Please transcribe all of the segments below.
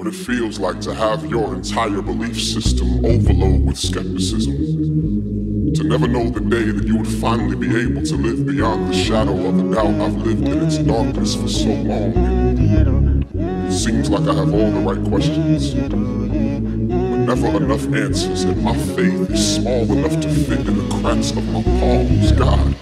what it feels like to have your entire belief system overload with skepticism. To never know the day that you would finally be able to live beyond the shadow of a doubt I've lived in its darkness for so long. It seems like I have all the right questions, but never enough answers, and my faith is small enough to fit in the cracks of my palms, God.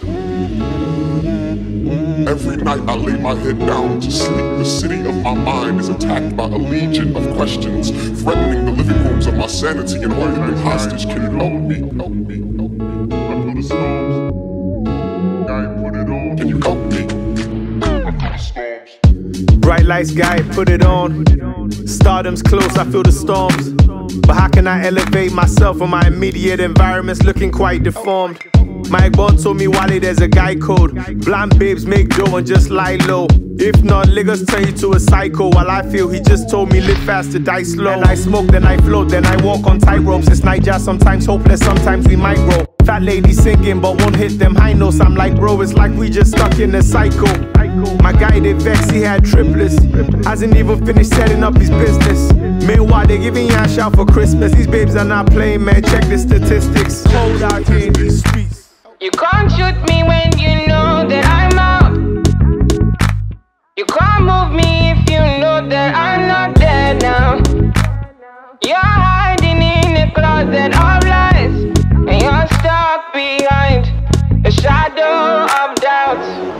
Every night I lay my head down to sleep, the city of my mind is attacked by a legion of questions, threatening the living rooms of my sanity and holding them hostage. Can you help me? Help me, help me. I feel the storms. Guy, put it on. Can you help me? I feel the storms. Bright lights, guy, put it on. Stardom's close, I feel the storms. But how can I elevate myself when my immediate environment's looking quite deformed? My bond told me, Wally, there's a guy code. Blind babes make dough and just lie low. If not, niggas turn you to a psycho. While I feel he just told me live fast to die slow. And I smoke, then I float, then I walk on tight ropes. It's Niger, sometimes hopeless, sometimes we might grow. Fat lady singing but won't hit them high notes. I'm like, bro, it's like we just stuck in a cycle. My guy did vex, he had triplets. Hasn't even finished setting up his business. Meanwhile, they giving Yash out for Christmas. These babes are not playing, man, check the statistics. Hold out here in these streets. You can't shoot me when you know that I'm out. You can't move me if you know that I'm not there now. You're hiding in a closet of lies, and you're stuck behind a shadow of doubt.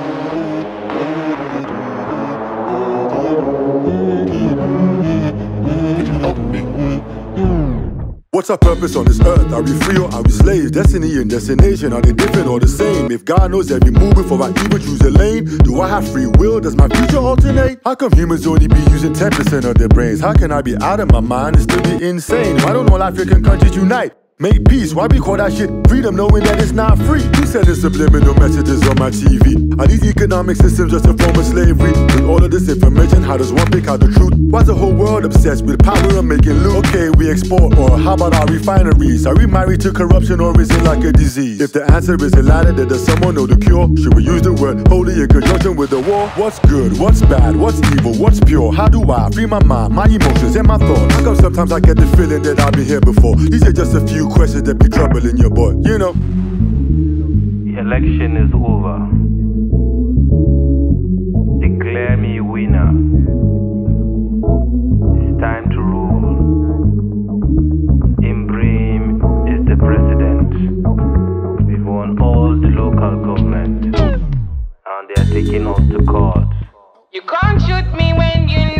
What's our purpose on this earth? Are we free or are we slaves? Destiny and destination, are they different or the same? If God knows every move before I even choose a lane, do I have free will? Does my future alternate? How come humans only be using 10% of their brains? How can I be out of my mind and still be insane? Why don't all African countries unite? Make peace, why we call that shit freedom knowing that it's not free? You sending subliminal messages on my TV. Are these economic systems just a form of slavery? With all of this information, how does one pick out the truth? Why's the whole world obsessed with power and making loot? Okay, we export, or how about our refineries? Are we married to corruption or is it like a disease? If the answer is a ladder, then does someone know the cure? Should we use the word holy in conjunction with the war? What's good, what's bad, what's evil, what's pure? How do I free my mind, my emotions and my thoughts? How come sometimes I get the feeling that I've been here before? These are just a few questions that be troubling your boy, you know. The election is over. Declare me winner. It's time to rule. Ibrahim is the president. We've won all the local government, and they are taking us to court. You can't shoot me when you